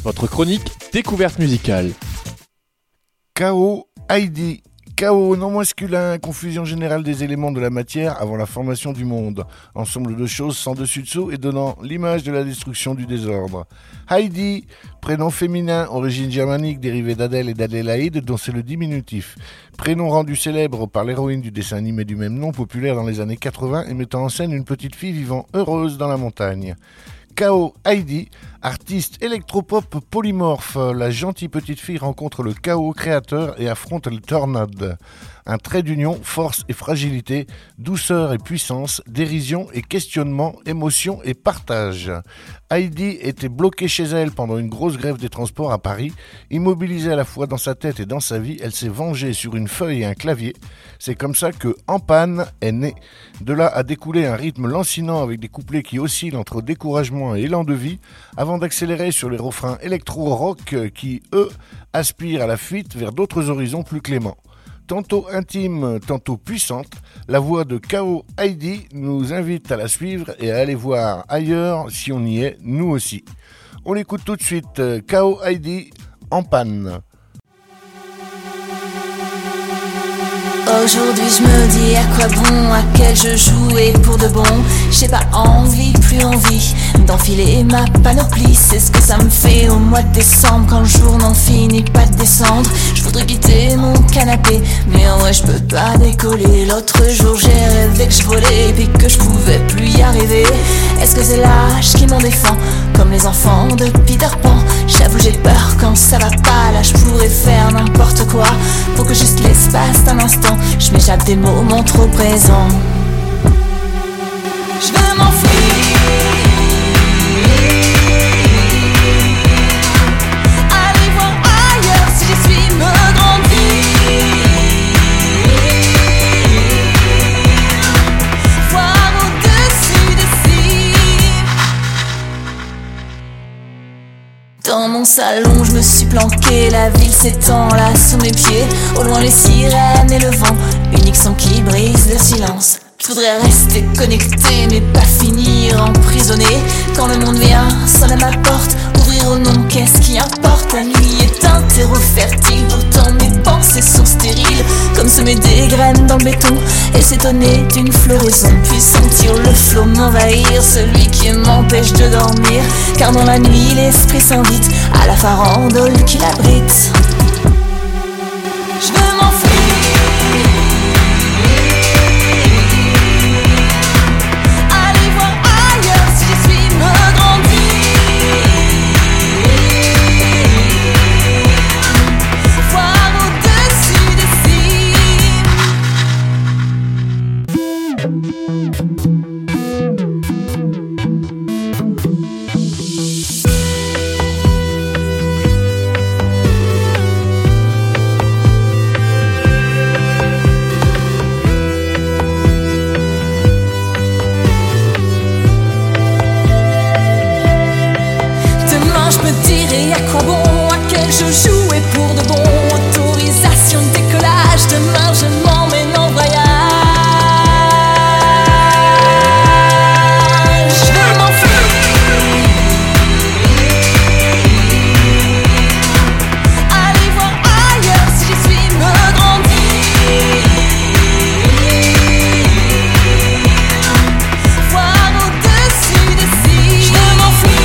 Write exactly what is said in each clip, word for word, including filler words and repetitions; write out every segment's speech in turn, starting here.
votre chronique découverte musicale. Chaos Heidi. Chaos, nom masculin, confusion générale des éléments de la matière avant la formation du monde. Ensemble de choses sans dessus-dessous et donnant l'image de la destruction du désordre. Heidi, prénom féminin, origine germanique, dérivé d'Adèle et d'Adélaïde, dont c'est le diminutif. Prénom rendu célèbre par l'héroïne du dessin animé du même nom, populaire dans les années quatre-vingts et mettant en scène une petite fille vivant heureuse dans la montagne. Chaos Heidi, artiste électropop polymorphe, la gentille petite fille rencontre le chaos créateur et affronte le tornade. Un trait d'union, force et fragilité, douceur et puissance, dérision et questionnement, émotion et partage. Heidi était bloquée chez elle pendant une grosse grève des transports à Paris. Immobilisée à la fois dans sa tête et dans sa vie, elle s'est vengée sur une feuille et un clavier. C'est comme ça que En Panne est né. De là a découlé un rythme lancinant avec des couplets qui oscillent entre découragement et élan de vie, avant d'accélérer sur les refrains électro-rock qui, eux, aspirent à la fuite vers d'autres horizons plus cléments. Tantôt intime, tantôt puissante, la voix de Chaos Heidi nous invite à la suivre et à aller voir ailleurs si on y est, nous aussi. On l'écoute tout de suite, Chaos Heidi, En Panne. Aujourd'hui je me dis à quoi bon, à quel jeu jouer pour de bon. J'ai pas envie, plus envie d'enfiler ma panoplie. C'est ce que ça me fait au mois de décembre, quand le jour n'en finit pas de descendre. Je voudrais quitter mon canapé, mais en vrai je peux pas décoller. L'autre jour j'ai rêvé que je volais, puis que je pouvais plus y arriver. Est-ce que c'est l'âge qui m'en défend, comme les enfants de Peter Pan? J'avoue j'ai peur quand ça va pas, là je pourrais faire n'importe quoi pour que juste l'espace d'un instant je m'échappe des moments trop présents. Je veux m'enfuir, aller voir ailleurs si j'y suis, me grandir, voir au-dessus des cimes. Dans mon salon je me suis planqué, la ville s'étend là sous mes pieds. Au loin les sirènes et le vent, unique son qui brise le silence. Je voudrais rester connecté mais pas finir emprisonné. Quand le monde vient sonne à ma porte, ouvrir au nom, qu'est-ce qui importe? La nuit est un terreau fertile, pourtant mes pensées sont stériles, comme semer des graines dans le béton et s'étonner d'une floraison, puis sentir le flot m'envahir, celui qui m'empêche de dormir. Car dans la nuit l'esprit s'invite à la farandole qui l'abrite. Je veux m'enfuir, aller voir ailleurs si j'y suis, me grandir, voir au-dessus des cimes. Je jouais pour de bon, autorisation de décollage, demain je m'emmène en voyage. Je veux m'enfuir, aller voir ailleurs si j'y suis, me grandir, voir au-dessus des cimes. Je veux m'enfuir,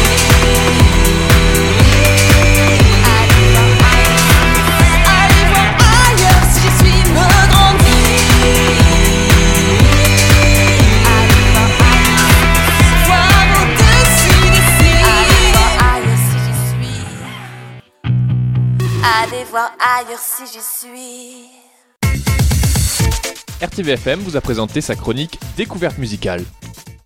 aller voir ailleurs si j'y suis. R T V F M vous a présenté sa chronique découverte musicale.